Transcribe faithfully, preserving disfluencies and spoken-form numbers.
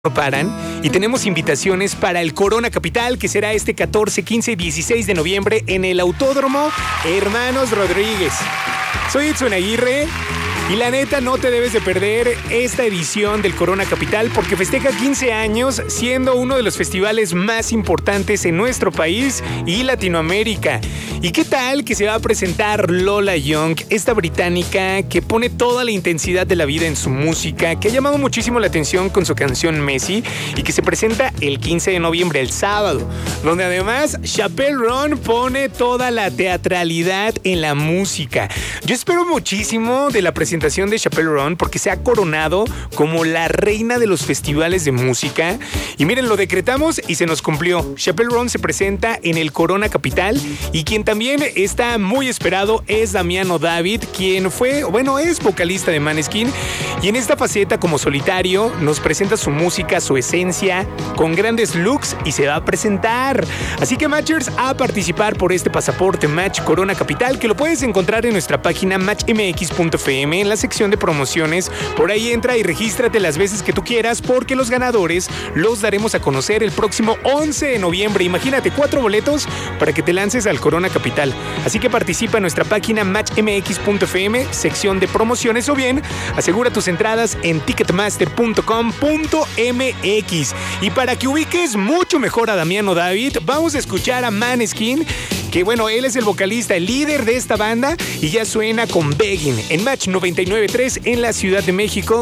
no paran y tenemos invitaciones para el Corona Capital, que será este catorce, quince y dieciséis de noviembre en el Autódromo Hermanos Rodríguez. Soy Edson Aguirre y la neta no te debes de perder esta edición del Corona Capital porque festeja quince años siendo uno de los festivales más importantes en nuestro país y Latinoamérica. ¿Y qué tal que se va a presentar Lola Young, esta británica que pone toda la intensidad de la vida en su música, que ha llamado muchísimo la atención con su canción Messi y que se presenta el quince de noviembre, el sábado, donde además Chappell Roan pone toda la teatralidad en la música? Yo espero muchísimo de la presentación de Chappell Roan porque se ha coronado como la reina de los festivales de música y miren, lo decretamos y se nos cumplió. Chappell Roan se presenta en el Corona Capital y quien también está muy esperado es Damiano David, quien fue, bueno, es vocalista de Måneskin y en esta faceta como solitario nos presenta su música, su esencia, con grandes looks y se va a presentar. Así que Matchers, a participar por este pasaporte Match Corona Capital, que lo puedes encontrar en nuestra página match m x punto f m en la sección de promociones. Por ahí entra y regístrate las veces que tú quieras porque los ganadores los daremos a conocer el próximo once de noviembre. Imagínate, cuatro boletos para que te lances al Corona Capital. Así que participa en nuestra página match m x punto f m, sección de promociones, o bien asegura tus entradas en ticketmaster punto com punto m x. Y para que ubiques mucho mejor a Damiano David, vamos a escuchar a Måneskin, que bueno, él es el vocalista, el líder de esta banda, y ya suena con Begging en Match noventa y nueve punto tres en la Ciudad de México.